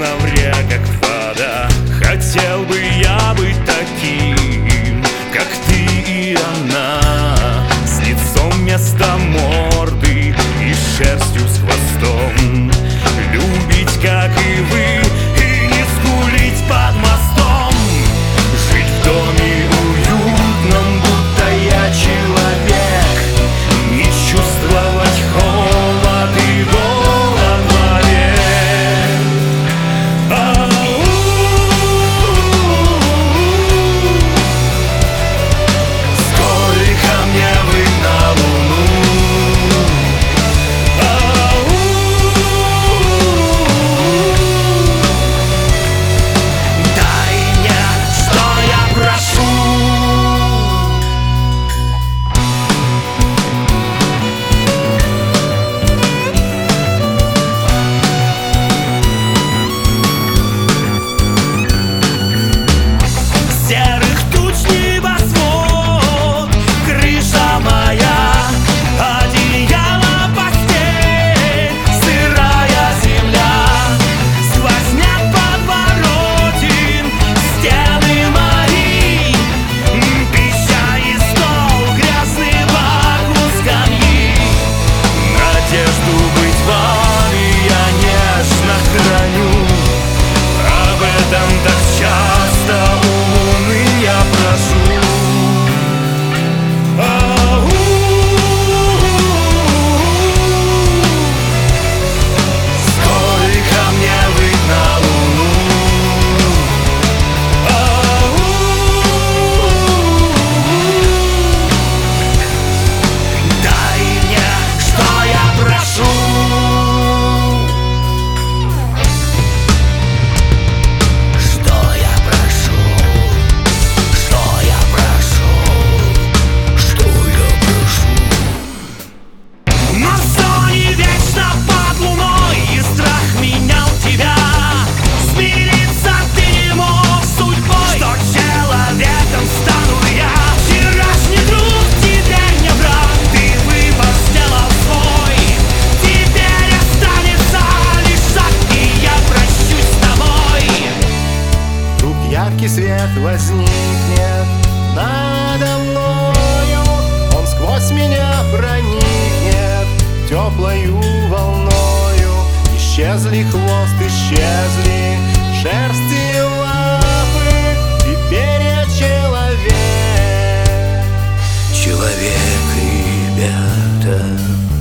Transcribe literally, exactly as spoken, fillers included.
ноября, как вода. Хотел бы я быть таким, как ты и она, с лицом вместо морды и шерстью с хвостом. Любить, как и вы, и не скулить под мостом. Жить в доме уютном, будто я человек, не чувствовать холод и голод вовек. Ау! Сколько мне быть на луну? Ау! Дай мне, что я прошу. Серых туч небосвод, крыша моя, одеяло, постель, сырая земля, сквозняк подворотен, стены мои, пища и стол, грязный бак у скамьи. Надежду быть вами я нежно храню, об этом так часто у луны я прошу. Ау! Сколько мне быть на луну? Ау! Дай мне, что я прошу. Что я прошу? Что я прошу? Что я прошу? Но все не вечно под луной, и страх менял тебя. Смириться ты не мог с судьбой, что человеком стану я. Вчерашний друг теперь не брат, ты выбор сделал свой. Теперь останется лишь шаг, и я прощусь с тобой. Вдруг яркий свет возникнет надо мною, он сквозь меня проникнет теплою волною. Исчезли хвост, исчезли шерсть и лапы, теперь я человек. Человек, ребята.